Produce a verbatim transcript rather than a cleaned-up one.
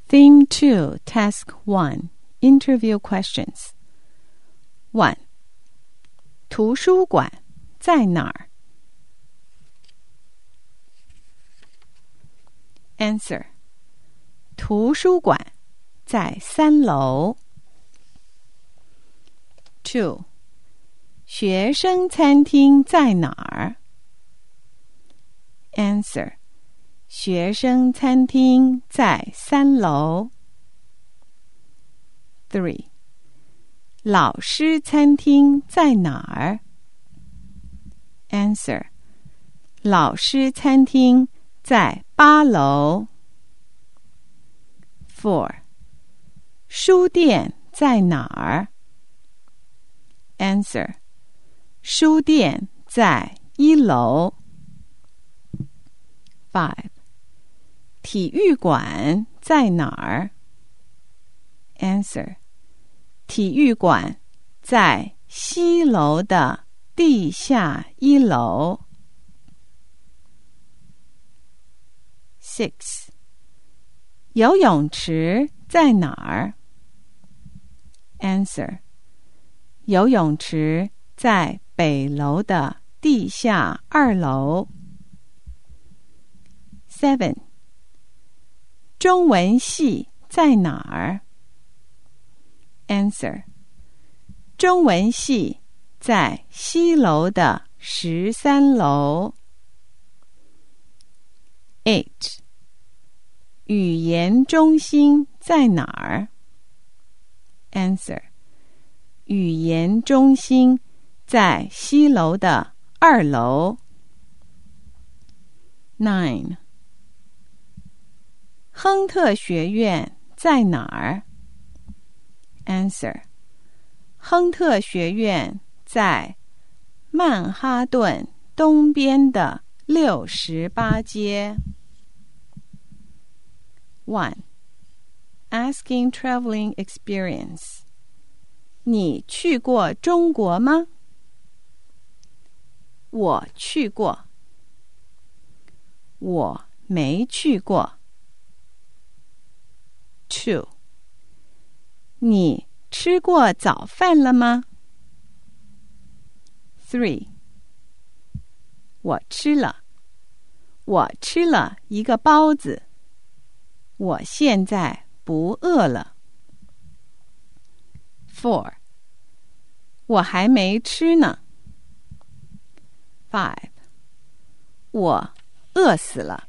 Theme two, Task one, Interview Questions. one. 图书馆在哪儿？ Answer. 图书馆在三楼。two. 学生餐厅在哪儿？ Answer. 学生餐厅在三楼。three. 老师餐厅在哪儿？ Answer. 老师餐厅在八楼。four. 书店在哪儿？ Answer. 书店在一楼。five. 体育馆在哪儿？ Answer. 体育馆在西楼的地下一楼。six. 游泳池在哪儿？ Answer. 游泳池在北楼的地下二楼。seven. 中文系在哪儿？ Answer. 中文系在西楼的十三楼。eight. 语言中心在哪儿？ Answer. 语言中心在西楼的二楼。nine. 亨特学院在哪儿？ Answer. 亨特学院在曼哈顿东边的六十八街。one. Asking traveling experience. 你去过中国吗？我去过。我没去过。two. 你吃过早饭了吗？ three. 我吃了。我吃了一个包子。我现在不饿了。four. 我还没吃呢。five. 我饿死了。